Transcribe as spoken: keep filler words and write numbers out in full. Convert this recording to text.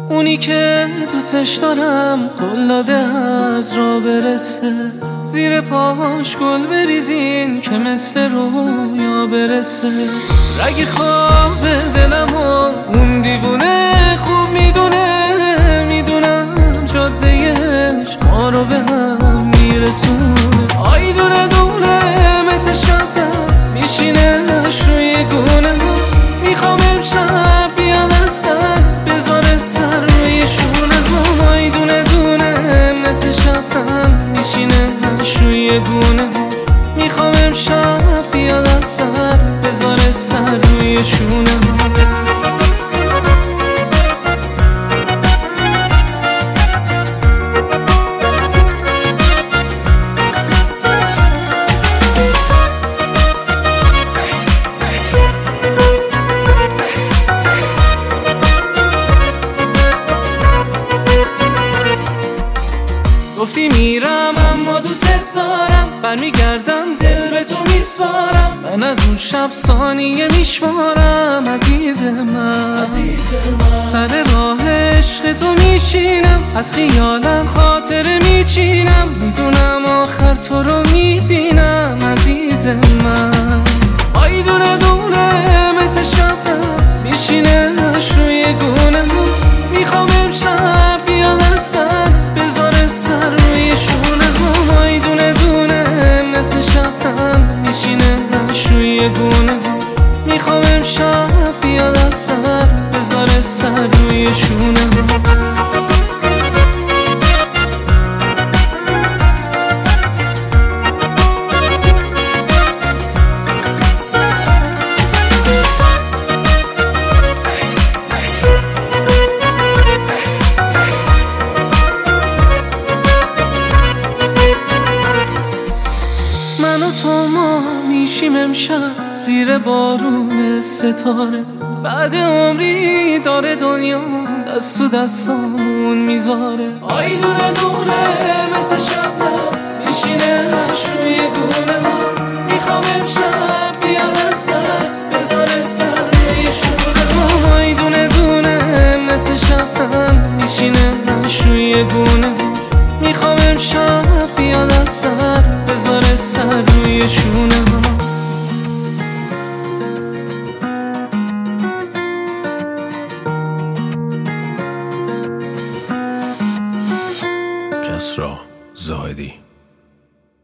اونی که دوستش دارم قول داده از راه برسه، زیر پاهاش گل بریزین که مثل رویا برسه. رگ خواب دلمو اون دیوونه خوب میدونه، میدونم جادهش ما رو به هم میرسونه. آی دونه دونه مثل شبنم میشینه روی گونه، میخوام امشب بیاد از سر بذاره سر روی شونه. آی دونه دونه مثل شبنم میشینه روی گونه، میخوام امشب بیاد از سر بذاره سر روی شونه. گفتی میرم اما دوست دارم، برمیگردم دل به تو میسپارم. من از اون شب ثانیه میشمارم عزیز من، سر راه عشق تو میشینم، از خیالم خاطره میچینم، میدونم آخر تو رو میبینم عزیز من. آی دونه دونه مثل شبنم میشینه روی گونه، میخوام امشب بیاد از سر بذاره سر روی شونه. آی دونه دونه مثل شبنم میشینه روی گونه، میخوام امشب بیاد از سر بذاره سر روی شونه. من و تو ما میشیم امشب زیر بارون ستاره، بعد عمری داره دنیا دست و دستامون میذاره. آی دونه دونه مثل شبنم میشینه روی گونه، میخوام امشب بیاد از سر بذاره سر روی شونه. آی دونه دونه مثل شبنم میشینه روی گونه، میخوام امشب بیاد از سر بذاره سر روی شونه.